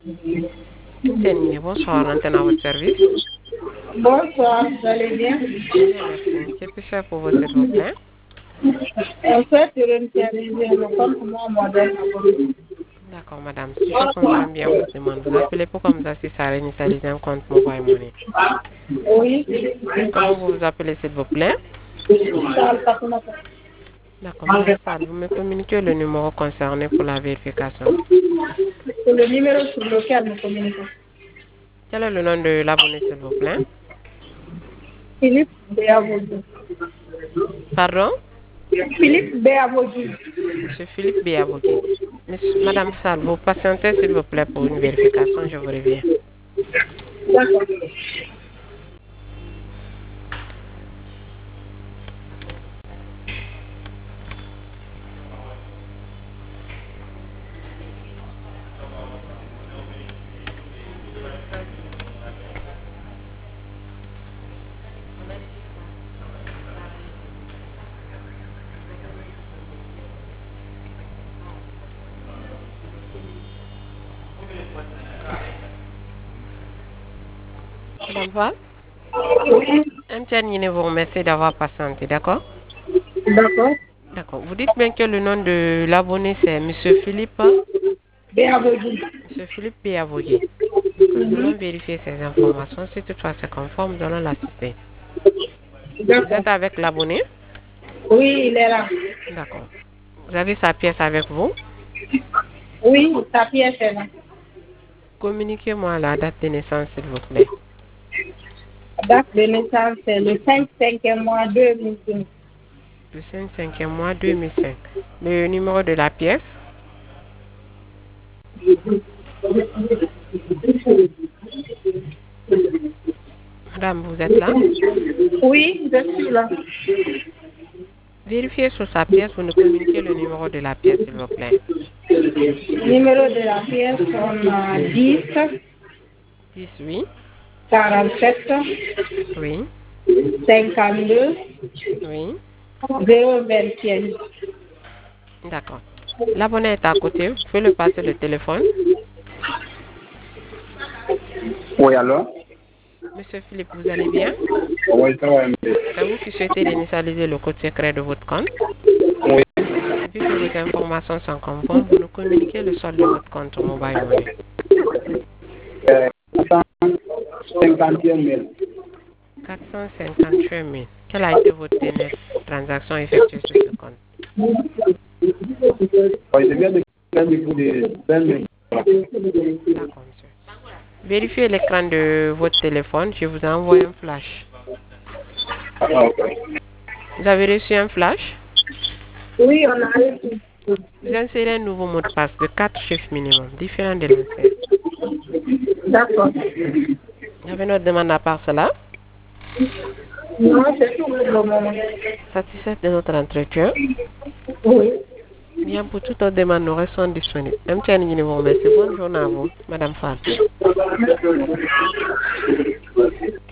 Terminé. Bonsoir, antenne à votre service. Bonsoir, vous allez bien? Bien, merci. Que puis-je faire pour vous, s'il vous plaît? En fait, je initialiser le compte pour moi, modèle. D'accord, madame. Si je comprends bien votre demande, vous appelez pour qu'on vous assiste à réinitialiser un compte Mobile Money. Oui, Comment vous vous appelez, s'il vous plaît? Charles Fatoumata. D'accord, madame Sall, vous me communiquez le numéro concerné pour la vérification. C'est le numéro sur lequel nous communiquons. Quel est le nom de l'abonné, s'il vous plaît? Philippe Béavoudi. Pardon? Philippe Béavoudi. Monsieur Philippe Béavogué. Madame Sall, vous patientez, s'il vous plaît, pour une vérification, je vous reviens. D'accord. Madame Sall? Oui, MTN vous remercie d'avoir patienté, d'accord? d'accord. D'accord. Vous dites bien que le nom de l'abonné, c'est Monsieur Philippe, Béavoudi. Monsieur Philippe Béavogué. D'accord, nous allons vérifier ces informations. Si toutefois c'est conforme, nous allons l'assister. Vous D'accord. êtes avec l'abonné? Oui, il est là. D'accord. Vous avez sa pièce avec vous? Oui, sa pièce est là. Communiquez-moi la date de naissance, s'il vous plaît. La date de naissance, c'est le 5e mois 2005. Le 5e mois 2005. Le numéro de la pièce? Madame, vous êtes là? Oui, je suis là. Vérifiez sur sa pièce, vous nous communiquez le numéro de la pièce, s'il vous plaît. Numéro de la pièce, on a 10, 10, oui. 47, Oui. 52, Oui. 021. D'accord. L'abonné est à côté. Vous pouvez le passer le téléphone. Oui, alors? Monsieur Philippe, vous allez bien? Oui, ça va. C'est vous qui souhaitez initialiser le code secret de votre compte. Oui. Et puis que vos informations sont conformes, vous nous communiquez le solde de votre compte Mobile Money. 51 000. 458 000. Quelle a été votre dernière transaction effectuée sur ce compte? Oui, je viens de faire du coup de 20 000. D'accord, monsieur. Vérifiez l'écran de votre téléphone. Je vous ai envoyé un flash. Ah, ok. Vous avez reçu un flash? Oui, on a reçu. Vous insérez un nouveau mot de passe de 4 chiffres minimum, différent de l'ancien. D'accord. Vous avez notre demande à part cela? Non, c'est tout pour le moment. Satisfait de notre entretien? Oui. Bien, pour toute autre demande, nous restons disponibles. MTN vous remercie. Bonne journée à vous, Madame Fall.